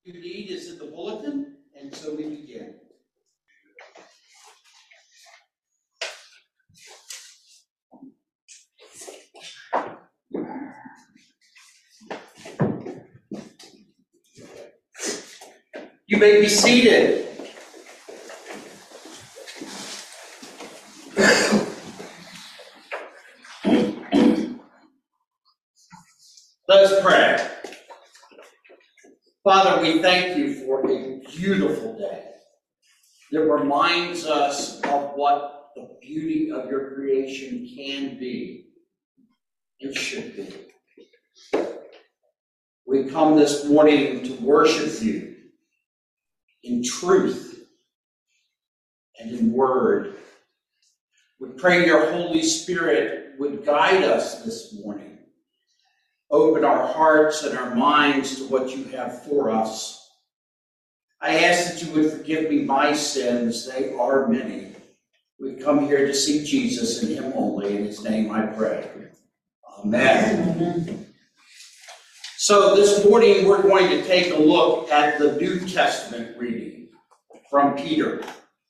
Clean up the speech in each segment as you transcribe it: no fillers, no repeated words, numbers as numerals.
you need is in the bulletin, and so we begin. You may be seated. Let us pray. Father, we thank you for a beautiful day that reminds us of what the beauty of your creation can be and should be. We come this morning to worship you in truth and in word. We pray your Holy Spirit would guide us this morning. Open our hearts and our minds to what you have for us. I ask that you would forgive me my sins. They are many. We've come here to see Jesus and him only. In his name I pray. Amen. Amen. So this morning we're going to take a look at the New Testament reading from Peter.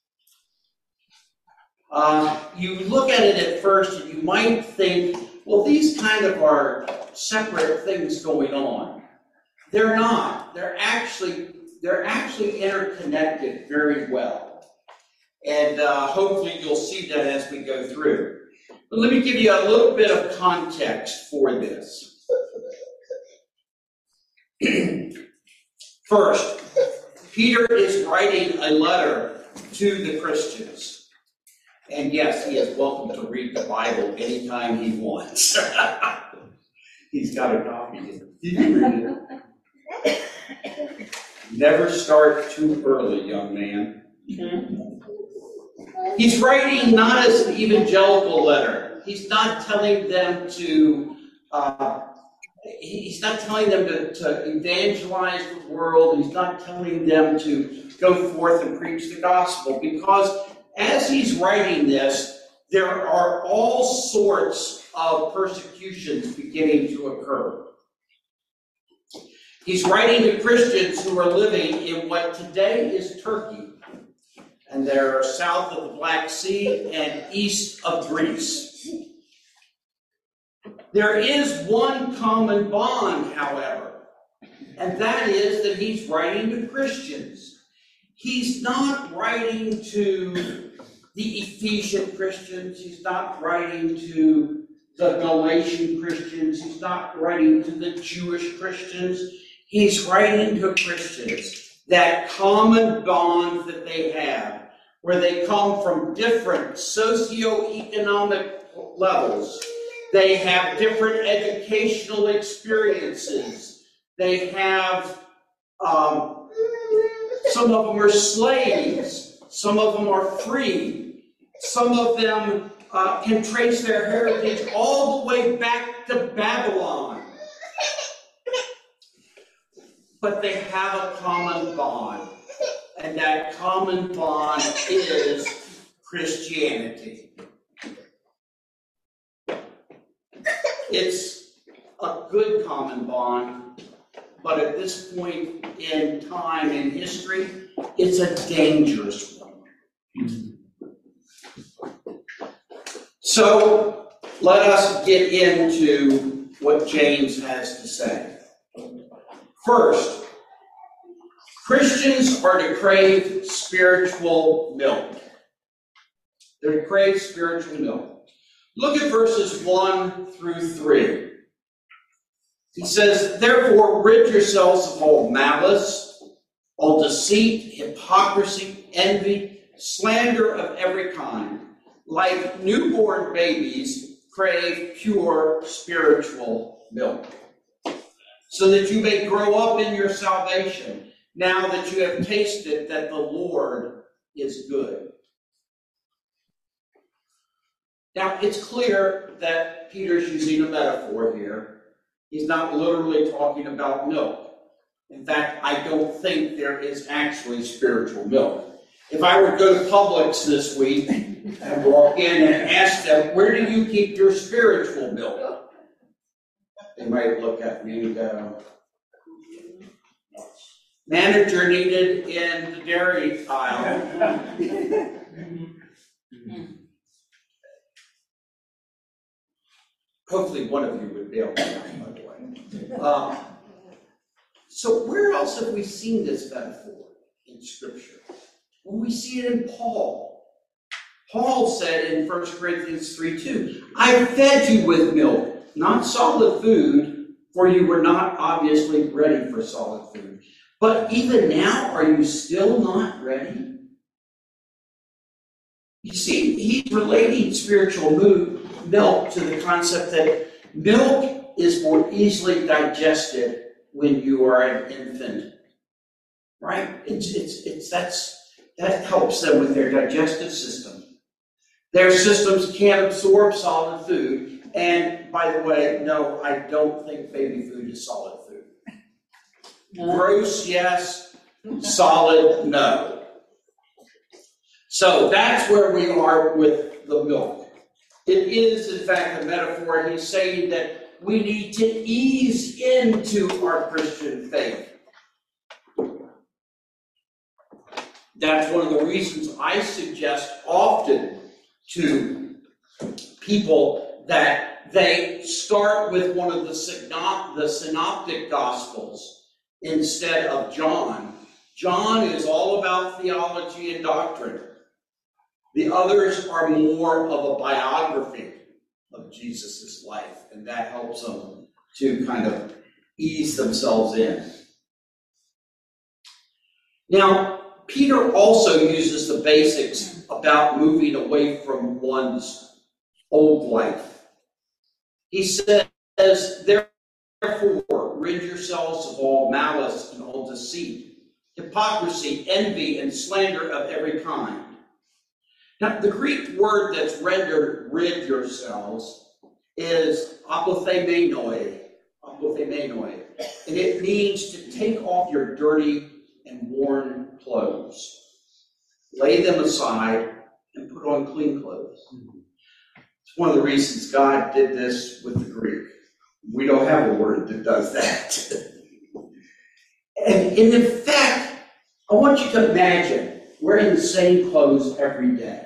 You look at it at first and you might think, well, these kind of are separate things going on. They're not. They're actually interconnected very well. And hopefully you'll see that as we go through. But let me give you a little bit of context for this. First, Peter is writing a letter to the Christians. And yes, he is welcome to read the Bible anytime he wants. He's got a copy. Did you read it? Never start too early, young man. He's writing not as an evangelical letter. He's not telling them to evangelize the world. He's not telling them to go forth and preach the gospel, because as he's writing this, there are all sorts of persecutions beginning to occur. He's writing to Christians who are living in what today is Turkey, and they're south of the Black Sea and east of Greece. There is one common bond, however, and that is that he's writing to Christians. He's not writing to the Ephesian Christians. He's not writing to the Galatian Christians. He's not writing to the Jewish Christians. He's writing to Christians, that common bond that they have, where they come from different socioeconomic levels. They have different educational experiences. They have, some of them are slaves. Some of them are free. Some of them can trace their heritage all the way back to Babylon. But they have a common bond. And that common bond is Christianity. It's a good common bond, but at this point in time in history, it's a dangerous one. So let us get into what James has to say. First, Christians are to crave spiritual milk. They're to crave spiritual milk. Look at verses 1 through 3. He says, "Therefore rid yourselves of all malice, all deceit, hypocrisy, envy, slander of every kind. Like newborn babies, crave pure spiritual milk, so that you may grow up in your salvation, now that you have tasted that the Lord is good." Now, it's clear that Peter's using a metaphor here. He's not literally talking about milk. In fact, I don't think there is actually spiritual milk. If I were to go to Publix this week and walk in and ask them, "Where do you keep your spiritual milk?" they might look at me and go, Manager needed in the dairy aisle. Hopefully one of you would be able to, by the way. So where else have we seen this metaphor in Scripture? Well, we see it in Paul. Paul said in 1 Corinthians 3:2, I fed you with milk, not solid food, for you were not obviously ready for solid food. But even now, are you still not ready? You see, he's relating spiritual milk to the concept that milk is more easily digested when you are an infant, right? That helps them with their digestive system. Their systems can't absorb solid food. And by the way, no, I don't think baby food is solid food. No. Gross, yes. Solid, no. So that's where we are with the milk. It is, in fact, a metaphor. He's saying that we need to ease into our Christian faith. That's one of the reasons I suggest often to people that they start with one of the synoptic gospels instead of John. John is all about theology and doctrine. The others are more of a biography of Jesus' life, and that helps them to kind of ease themselves in. Now, Peter also uses the basics about moving away from one's old life. He says, therefore, rid yourselves of all malice and all deceit, hypocrisy, envy, and slander of every kind. Now, the Greek word that's rendered rid yourselves is apothemenoi, and it means to take off your dirty and worn clothes, lay them aside, and put on clean clothes. It's one of the reasons God did this with the Greek. We don't have a word that does that. And in fact, I want you to imagine wearing the same clothes every day.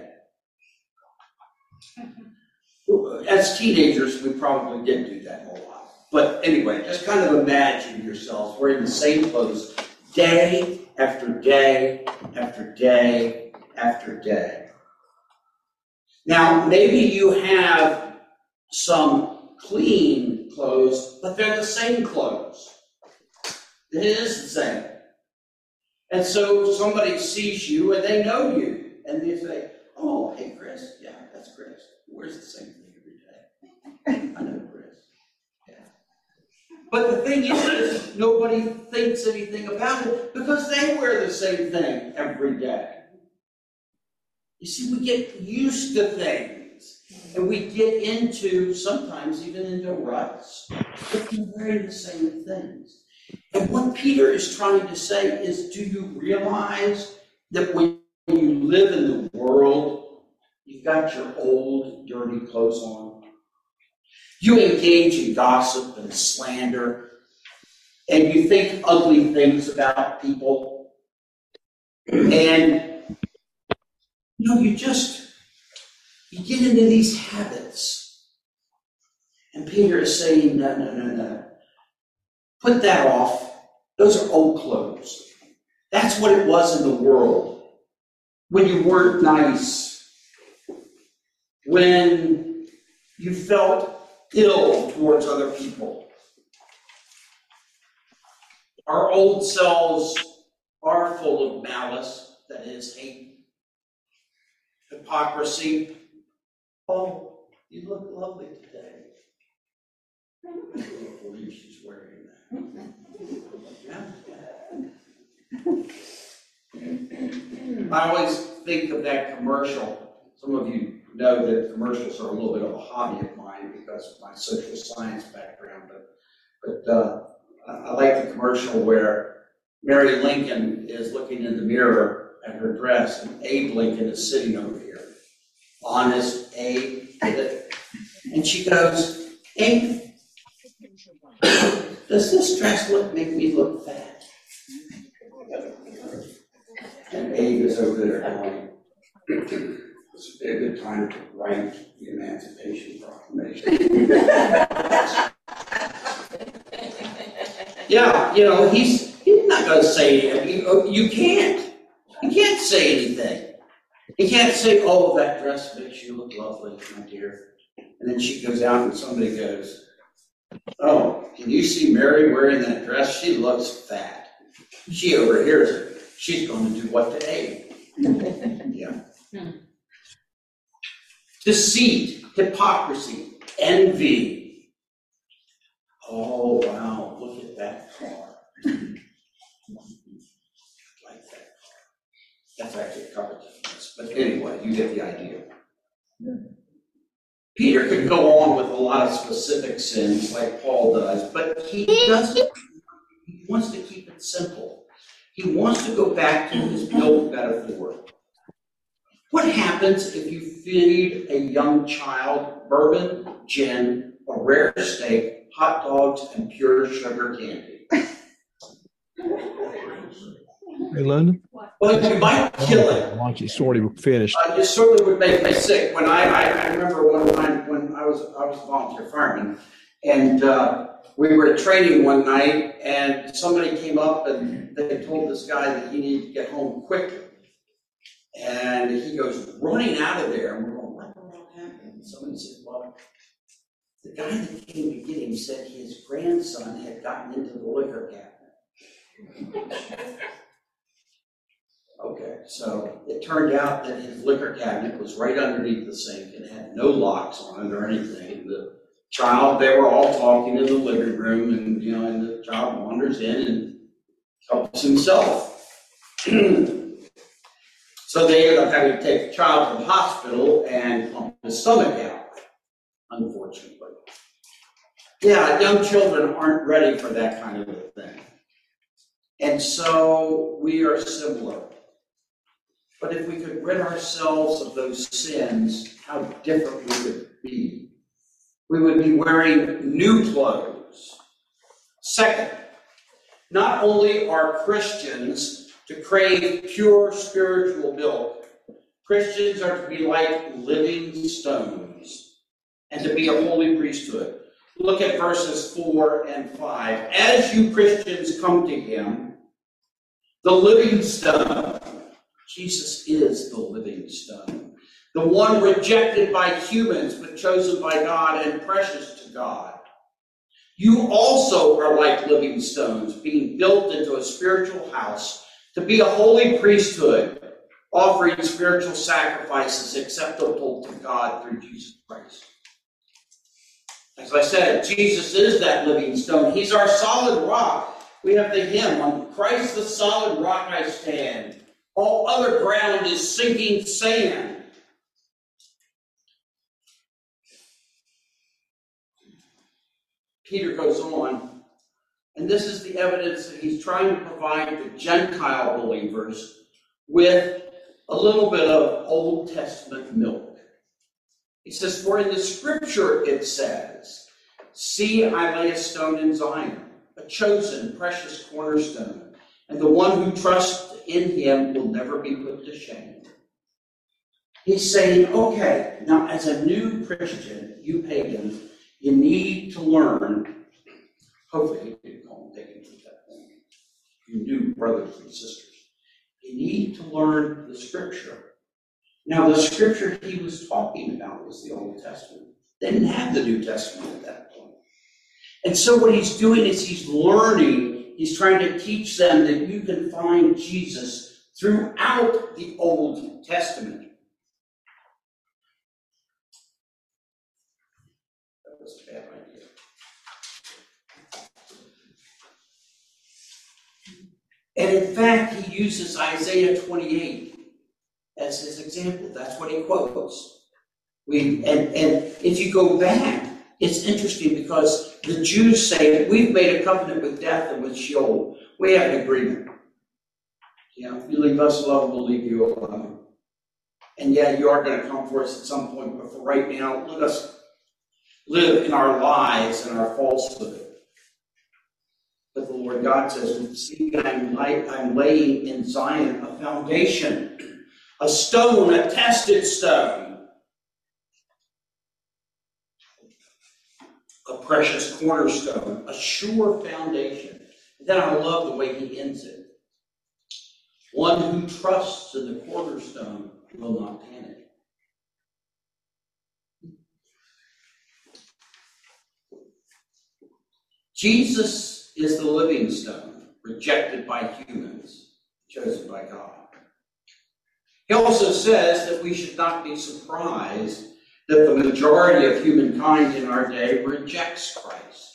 As teenagers, we probably didn't do that a whole lot. But anyway, just kind of imagine yourselves wearing the same clothes day after day after day after day. Now, maybe you have some clean clothes, but they're the same clothes. It is the same. And so somebody sees you and they know you. And they say, oh, hey, Chris. Yeah, that's Chris. He wears the same thing every day. I know Chris. Yeah. But the thing is, nobody thinks anything about it because they wear the same thing every day. You see, we get used to things. And we get into, sometimes even into ruts. But we're wearing the same things. And what Peter is trying to say is, do you realize that when you live in the world, you've got your old, dirty clothes on? You engage in gossip and slander, and you think ugly things about people. And, you get into these habits. And Peter is saying, no. Put that off. Those are old clothes. That's what it was in the world. When you weren't nice. When you felt ill towards other people. Our old selves are full of malice, that is, hate, hypocrisy. Oh, you look lovely today. I can't believe she's wearing that. I always think of that commercial. Some of you know that commercials are a little bit of a hobby of mine because of my social science background. But I like the commercial where Mary Lincoln is looking in the mirror at her dress, and Abe Lincoln is sitting over here. Honest Abe. And she goes, Abe, does this dress make me look fat? is over there going, this would be a good time to write the Emancipation Proclamation. Yeah, he's not going to say anything. You can't. You can't say anything. You can't say, oh, that dress makes you look lovely, my dear. And then she goes out and somebody goes, oh, can you see Mary wearing that dress? She looks fat. She overhears it. She's going to do what to Abe? Yeah. Deceit, hypocrisy, envy. Oh, wow, look at that car. Like that car. That's actually covered in this. But anyway, you get the idea. Peter could go on with a lot of specific sins like Paul does, but he doesn't. He wants to keep it simple. He wants to go back to his milk metaphor. What happens if you feed a young child bourbon, gin, a rare steak, hot dogs, and pure sugar candy? Hey, London? Well, you might kill it. Once you sort of finished. It certainly would make me sick. When I remember one time when I was a volunteer fireman, and we were training one night, and somebody came up and they told this guy that he needed to get home quickly. And he goes running out of there, and we're going, what the hell happened? And somebody said, well, the guy that came to get him said his grandson had gotten into the liquor cabinet. Okay, so it turned out that his liquor cabinet was right underneath the sink and had no locks on it or anything. The child, they were all talking in the living room, and and the child wanders in and helps himself. So they ended up having to take the child to the hospital and pump his stomach out, unfortunately. Yeah, young children aren't ready for that kind of a thing. And so we are similar. But if we could rid ourselves of those sins, how different we would be. We would be wearing new clothes. Second, not only are Christians to crave pure spiritual milk, Christians are to be like living stones and to be a holy priesthood. Look at verses 4 and 5. As you Christians come to him, the living stone, Jesus is the living stone, the one rejected by humans but chosen by God and precious to God. You also are like living stones, being built into a spiritual house to be a holy priesthood, offering spiritual sacrifices acceptable to God through Jesus Christ. As I said, Jesus is that living stone. He's our solid rock. We have the hymn, on Christ the solid rock I stand. All other ground is sinking sand. Peter goes on, and this is the evidence that he's trying to provide the Gentile believers with a little bit of Old Testament milk. He says, for in the scripture it says, see, I lay a stone in Zion, a chosen, precious cornerstone, and the one who trusts in him will never be put to shame. He's saying, okay, now as a new Christian, you pagans, you need to learn, hopefully you didn't call them pagans at that point, you new brothers and sisters, you need to learn the scripture. Now the scripture he was talking about was the Old Testament. They didn't have the New Testament at that point. And so what he's doing is he's learning, he's trying to teach them that you can find Jesus throughout the Old Testament. That was a bad idea. And in fact, he uses Isaiah 28 as his example. That's what he quotes. And if you go back, it's interesting because the Jews say, we've made a covenant with death and with Sheol. We have an agreement. If you leave us alone, we'll leave you alone. And yeah, you are going to come for us at some point, but for right now, let us live in our lies and our falsehood. But the Lord God says, see, I'm laying in Zion a foundation, a stone, a tested stone, a precious cornerstone, a sure foundation. And then I love the way he ends it. One who trusts in the cornerstone will not panic. Jesus is the living stone, rejected by humans, chosen by God. He also says that we should not be surprised that the majority of humankind in our day rejects Christ.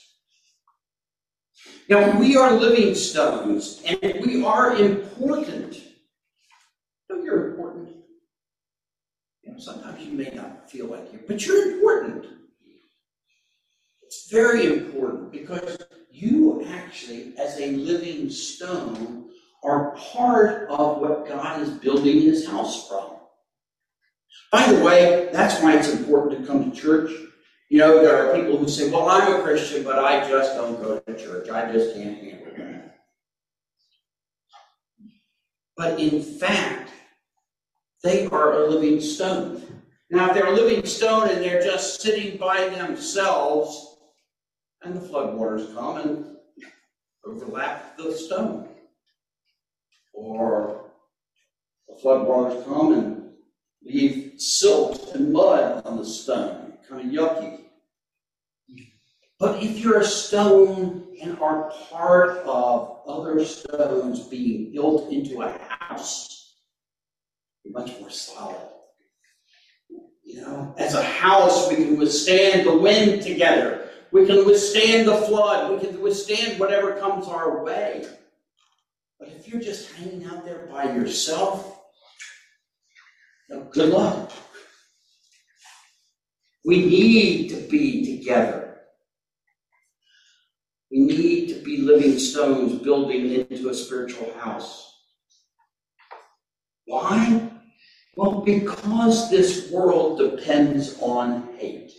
Now, we are living stones, and we are important. No, you're important. Sometimes you may not feel like it, but you're important. It's very important because you actually, as a living stone, are part of what God is building his house from. By the way, that's why it's important to come to church. There are people who say, well, I'm a Christian, but I just don't go to church. I just can't handle that. But in fact, they are a living stone. Now, if they're a living stone and they're just sitting by themselves, and the floodwaters come and overlap the stone, or the floodwaters come and leave silt and mud on the stone, kind of yucky. But if you're a stone and are part of other stones being built into a house, you're much more solid. As a house, we can withstand the wind together. We can withstand the flood. We can withstand whatever comes our way. But if you're just hanging out there by yourself, good luck. We need to be together. We need to be living stones building into a spiritual house. Why? Well, because this world depends on hate.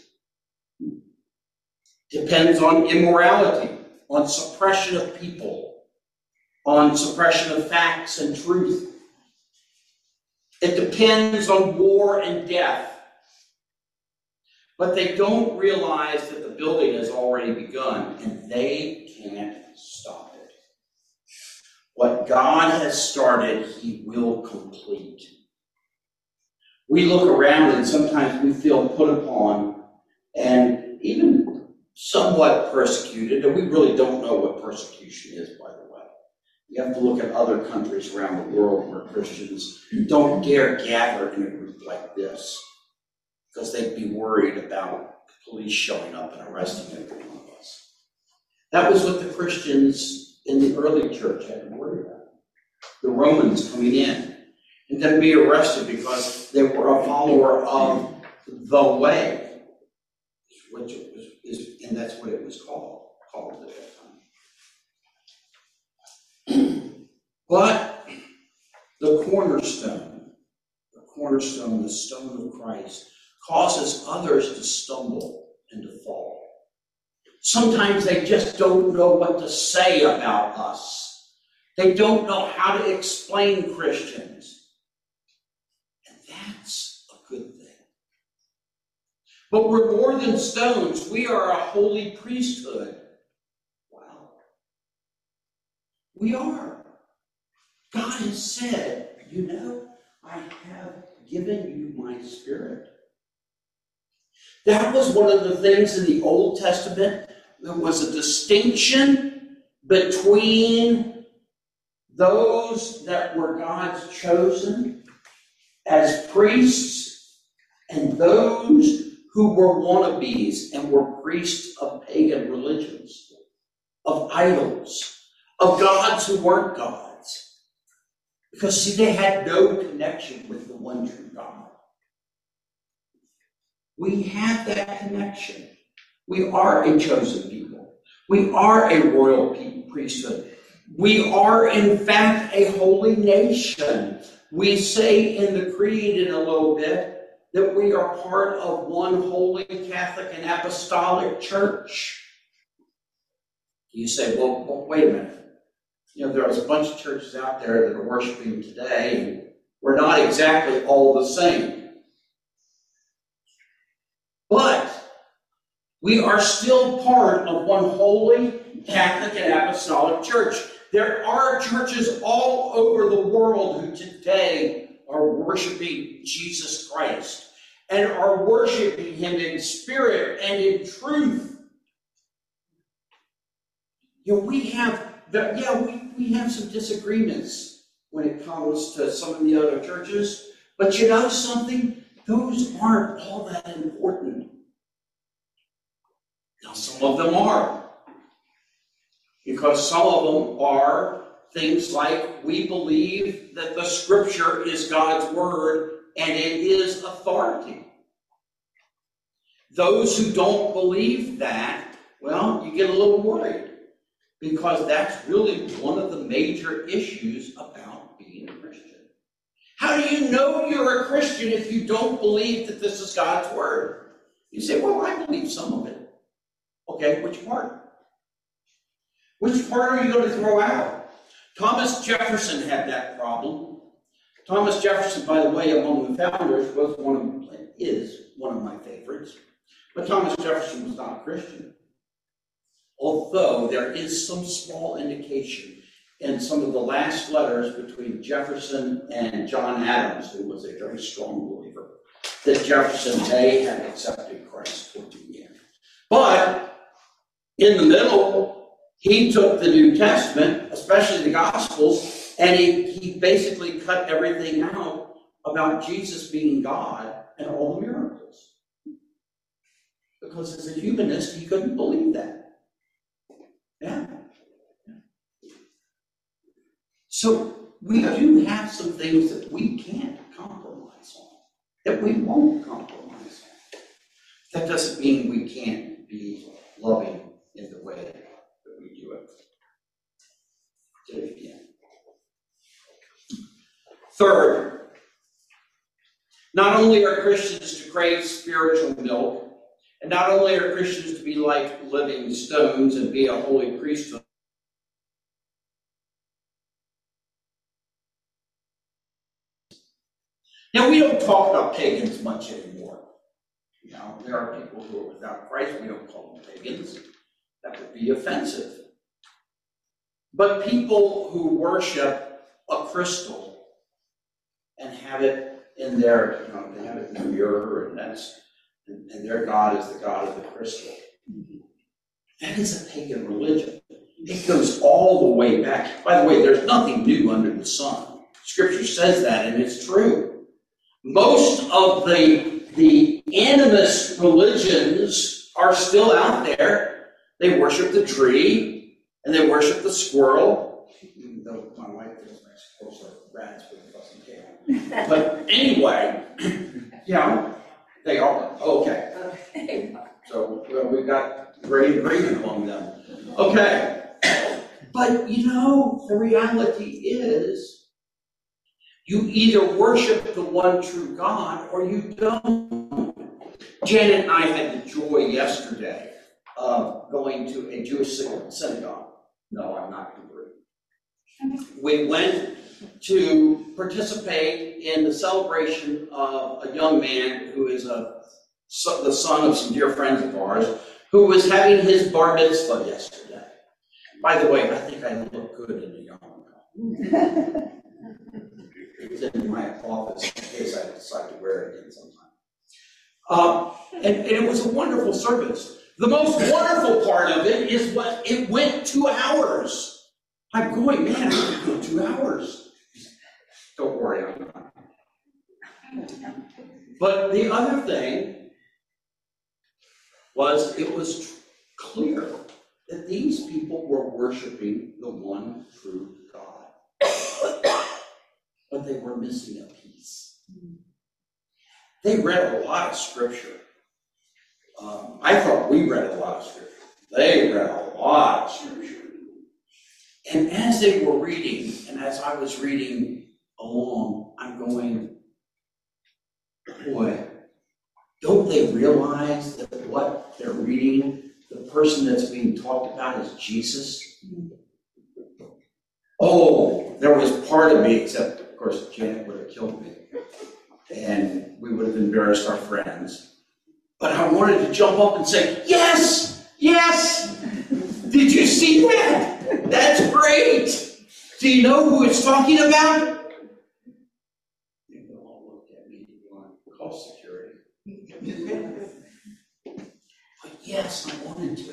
Depends on immorality, on suppression of people, on suppression of facts and truth. It depends on war and death. But they don't realize that the building has already begun, and they can't stop it. What God has started, he will complete. We look around and sometimes we feel put upon and even somewhat persecuted, and we really don't know what persecution is, by the way. You have to look at other countries around the world where Christians don't dare gather in a group like this because they'd be worried about police showing up and arresting every one of us. That was what the Christians in the early church had to worry about. The Romans coming in and then be arrested because they were a follower of the way, which and that's what it was called at that time. But the cornerstone, the stone of Christ, causes others to stumble and to fall. Sometimes they just don't know what to say about us. They don't know how to explain Christians. And that's a good thing. But we're more than stones. We are a holy priesthood. Wow. We are. God has said, I have given you my Spirit. That was one of the things in the Old Testament. There was a distinction between those that were God's chosen as priests and those who were wannabes and were priests of pagan religions, of idols, of gods who weren't gods. Because, see, they had no connection with the one true God. We have that connection. We are a chosen people. We are a royal priesthood. We are, in fact, a holy nation. We say in the Creed in a little bit that we are part of one holy Catholic and Apostolic Church. You say, well, wait a minute. There's a bunch of churches out there that are worshiping today, and we're not exactly all the same. But we are still part of one holy Catholic and Apostolic Church. There are churches all over the world who today are worshiping Jesus Christ and are worshiping Him in spirit and in truth. We have some disagreements when it comes to some of the other churches, but you know something? Those aren't all that important. Now, some of them are, because some of them are things like we believe that the Scripture is God's Word and it is authority. Those who don't believe that, well, you get a little worried, because that's really one of the major issues about being a Christian. How do you know you're a Christian if you don't believe that this is God's Word? You say, well, I believe some of it. Okay, which part? Which part are you going to throw out? Thomas Jefferson had that problem. Thomas Jefferson, by the way, among the founders, is one of my favorites. But Thomas Jefferson was not a Christian. Although there is some small indication in some of the last letters between Jefferson and John Adams, who was a very strong believer, that Jefferson may have accepted Christ toward the end. But in the middle, he took the New Testament, especially the Gospels, and he basically cut everything out about Jesus being God and all the miracles. Because as a humanist, he couldn't believe that. Yeah. So we do have some things that we can't compromise on, that we won't compromise on. That doesn't mean we can't be loving in the way that we do it. Do it again. Third, not only are Christians to crave spiritual milk, and not only are Christians to be like living stones and be a holy priesthood, now we don't talk about pagans much anymore. There are people who are without Christ. We don't call them pagans. That would be offensive. But people who worship a crystal and have it in their, they have it in their mirror, and their God is the God of the crystal. That is a pagan religion. It goes all the way back. By the way, there's nothing new under the sun. Scripture says that, and it's true. Most of the animist religions are still out there. They worship the tree, and they worship the squirrel, even though my wife feels like squirrels are rats with a fussy tail. But anyway, they are. Okay. So we've got great agreement among them. Okay. But the reality is, you either worship the one true God or you don't. Janet and I had the joy yesterday of going to a Jewish synagogue. No, I'm not converted. We went to participate in the celebration of a young man who is the son of some dear friends of ours, who was having his bar mitzvah yesterday. By the way, I think I look good in a yarmulke. It was in my office in case I decide to wear it again sometime. And it was a wonderful service. The most wonderful part of it is it went 2 hours. I'm going, man, it went 2 hours. Don't worry, I'm not. But the other thing was, it was clear that these people were worshiping the one true God. But they were missing a piece. They read a lot of scripture. I thought we read a lot of scripture. They read a lot of scripture. And as they were reading, and as I was reading along, I'm going, boy, don't they realize that what they're reading the person that's being talked about is Jesus. Oh, there was part of me, except of course Janet would have killed me, and we would have embarrassed our friends. But I wanted to jump up and say, yes, yes! Did you see that? That's great! Do you know who it's talking about? They all looked at me going, call security. But yes, I wanted to.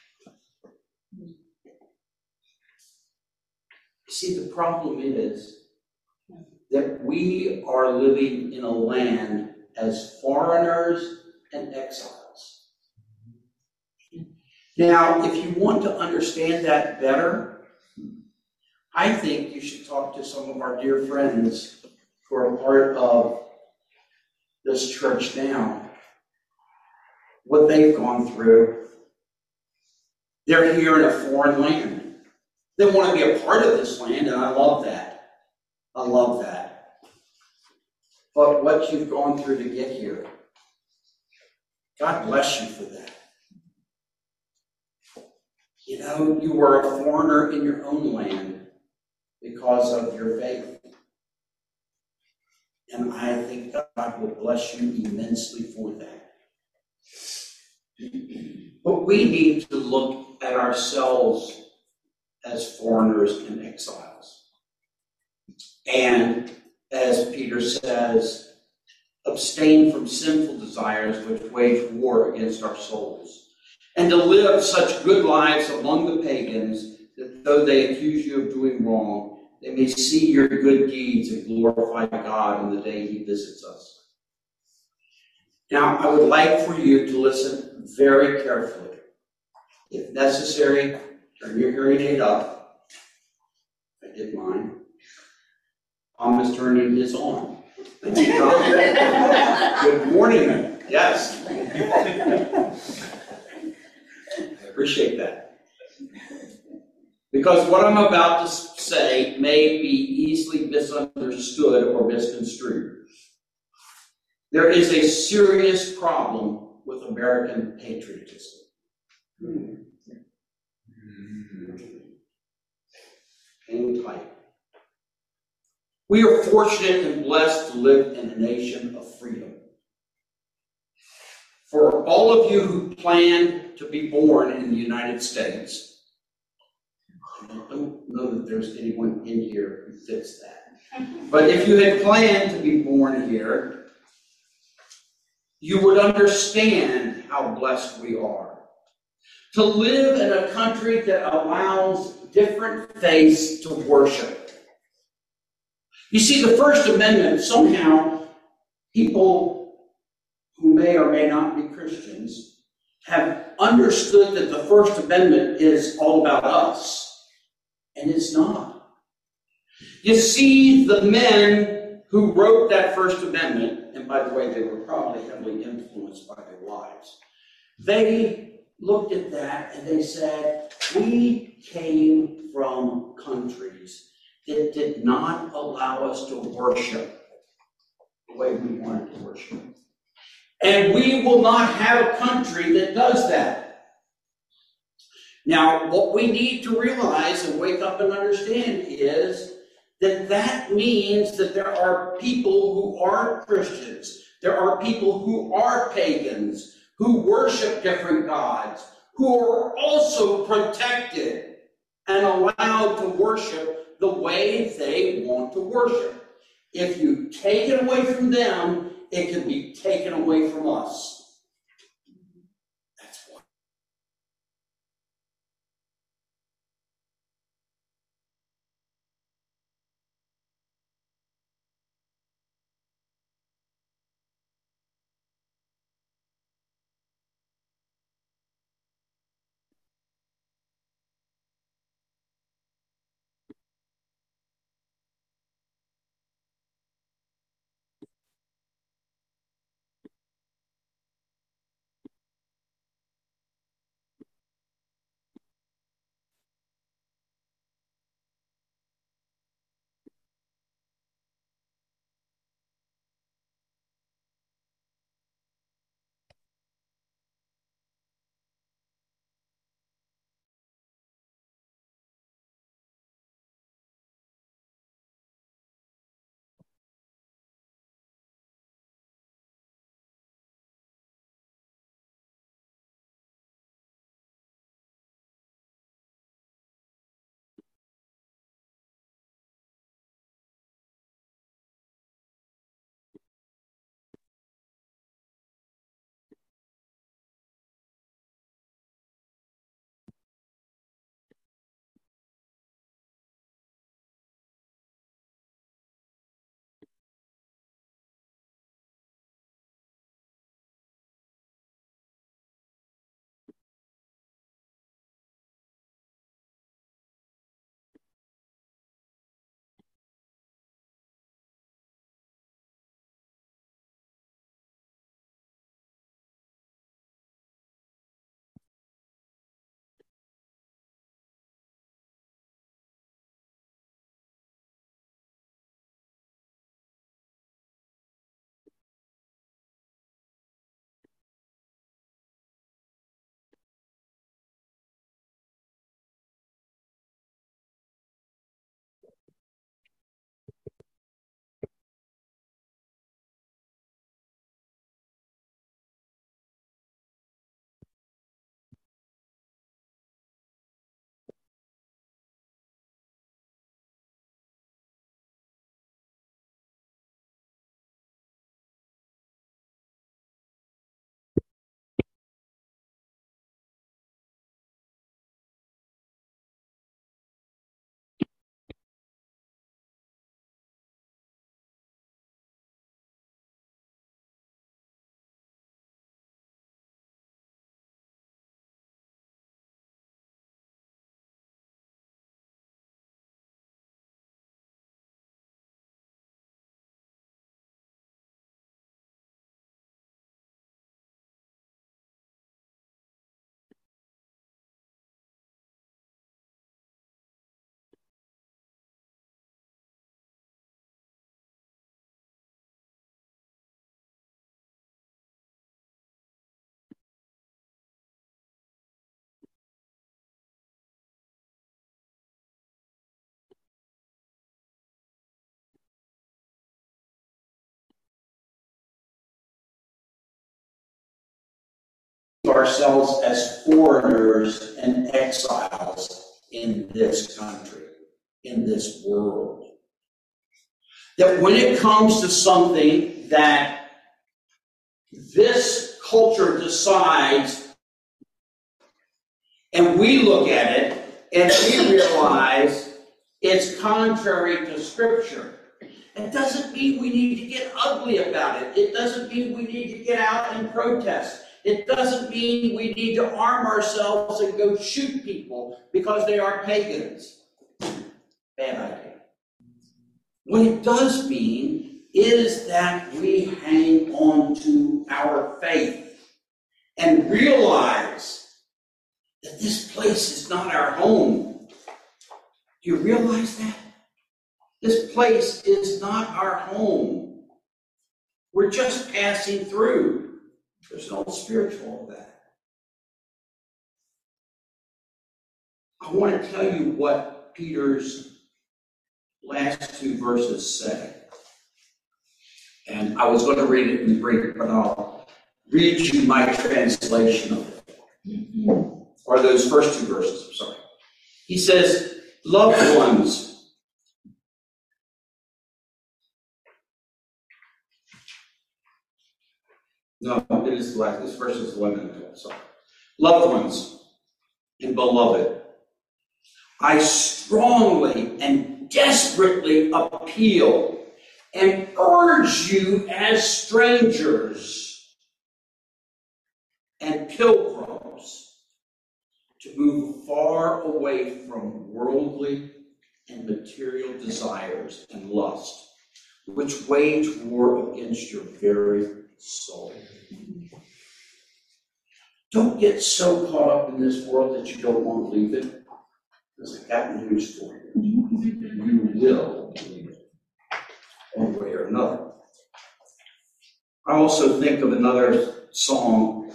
See, the problem is that we are living in a land as foreigners and exiles. Now, if you want to understand that better, I think you should talk to some of our dear friends who are part of this church now. What they've gone through. They're here in a foreign land. They want to be a part of this land, and I love that. I love that. But what you've gone through to get here, God bless you for that. You know, you were a foreigner in your own land because of your faith. And I think God will bless you immensely for that. But we need to look at ourselves as foreigners and exiles. And as Peter says, abstain from sinful desires which wage war against our souls, and to live such good lives among the pagans that though they accuse you of doing wrong, they may see your good deeds and glorify God on the day he visits us. Now, I would like for you to listen very carefully. If necessary, turn your hearing aid up. I did mine. Tom is turning his on. Good morning. Yes. I appreciate that. Because what I'm about to say may be easily misunderstood or misconstrued. There is a serious problem with American patriotism. Hang tight. We are fortunate and blessed to live in a nation of freedom. For all of you who plan to be born in the United States, I don't know that there's anyone in here who fits that. But if you had planned to be born here, you would understand how blessed we are. To live in a country that allows different faiths to worship. You see, the First Amendment, somehow, people who may or may not be Christians have understood that the First Amendment is all about us. And it's not. You see, the men who wrote that First Amendment, and by the way, they were probably heavily influenced by their wives, they looked at that and they said, we came from countries that did not allow us to worship the way we wanted to worship. And we will not have a country that does that. Now, what we need to realize and wake up and understand is that that means that there are people who are Christians, there are people who are pagans, who worship different gods, who are also protected and allowed to worship the way they want to worship. If you take it away from them, it can be taken away from us. That's why. ourselves as foreigners and exiles in this country, in this world. That when it comes to something that this culture decides, and we look at it, and we realize it's contrary to Scripture, it doesn't mean we need to get ugly about it. It doesn't mean we need to get out and protest. It doesn't mean we need to arm ourselves and go shoot people because they are pagans. Bad idea. What it does mean is that we hang on to our faith and realize that this place is not our home. Do you realize that? This place is not our home. We're just passing through. There's no spiritual of that. I want to tell you what Peter's last two verses say. And I was going to read it in Greek, but I'll read you my translation of it. Or those first two verses, I'm sorry. He says, loved ones, no, it is the last. This verse is 11 and 12. Sorry. Loved ones and beloved, I strongly and desperately appeal and urge you as strangers and pilgrims to move far away from worldly and material desires and lust, which wage war against your very soul. Don't get so caught up in this world that you don't want to leave it. Because I got news for you. You will leave it, one way or another. I also think of another song.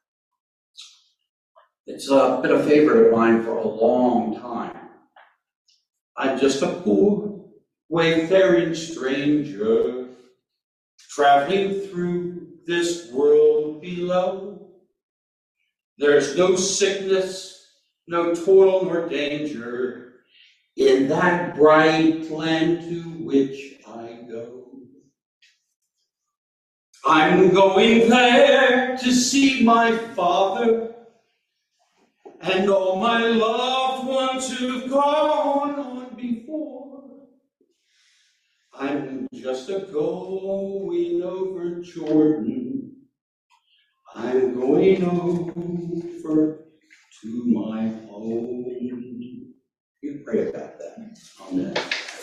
It's been a favorite of mine for a long time. I'm just a poor, wayfaring stranger, traveling through this world below. There's no sickness, no toil nor danger in that bright land to which I go. I'm going there to see my Father and all my loved ones who've gone on before. I'm just a going over Jordan. I'm going over to my home. You pray about that. Amen.